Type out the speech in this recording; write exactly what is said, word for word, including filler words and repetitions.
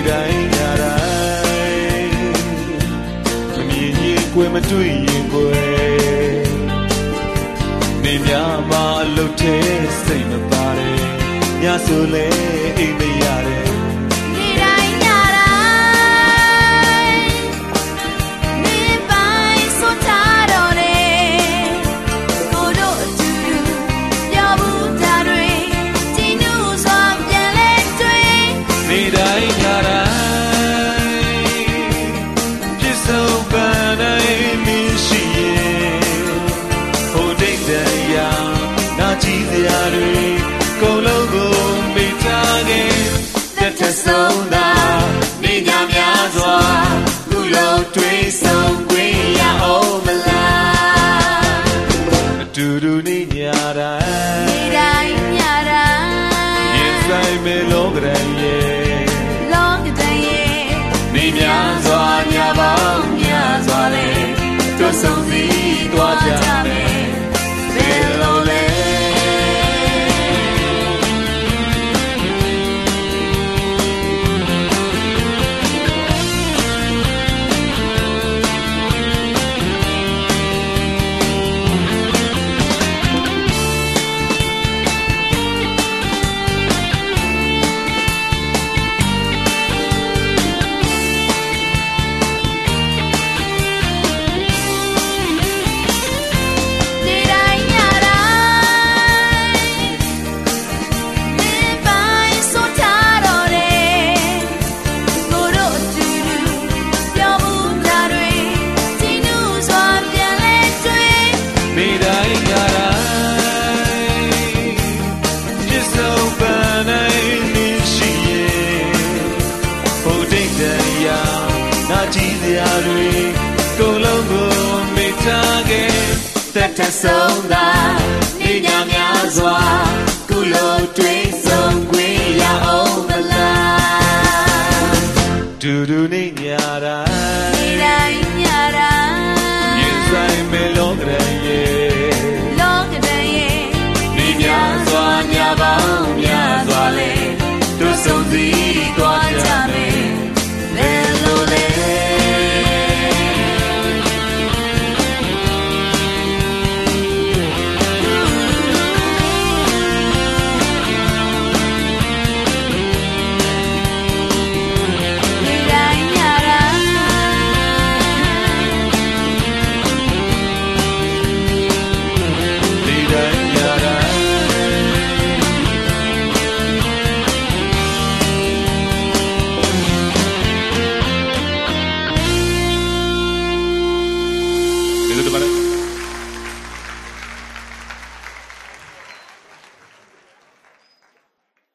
တိုင်းညတိုင်းမမြင်ရင်ကိုယ်မတွေ့ရင်ကိုယ်နေများမှာအလုပ်ထဲစိတ်မပါတယ်ညဆိုလဲအိမ်မရတယ်ဆုံးသာနေညများစွာကုလုံးတွေးဆုံးခွင့်ရအောင်မလားအတူတူနေညတိုင်းနေတိုင်းညတိုင်းရင်ဆိုင်မဲ့လောကတိုင်းရဲ့လောကတိုင်းရဲ့နေများစွာညပေါင်းများစွာလေတို့ဆုံးစီသွားကြမယ်ဘယ်လိုလဲကိုလုံးကိုမိထားခဲ့သက်သက်ဆုံးသာနေညများစွာကုလိုတွေးဆုံးခွင့်ရအောင်မလားဒူဒူနေညတိုင်း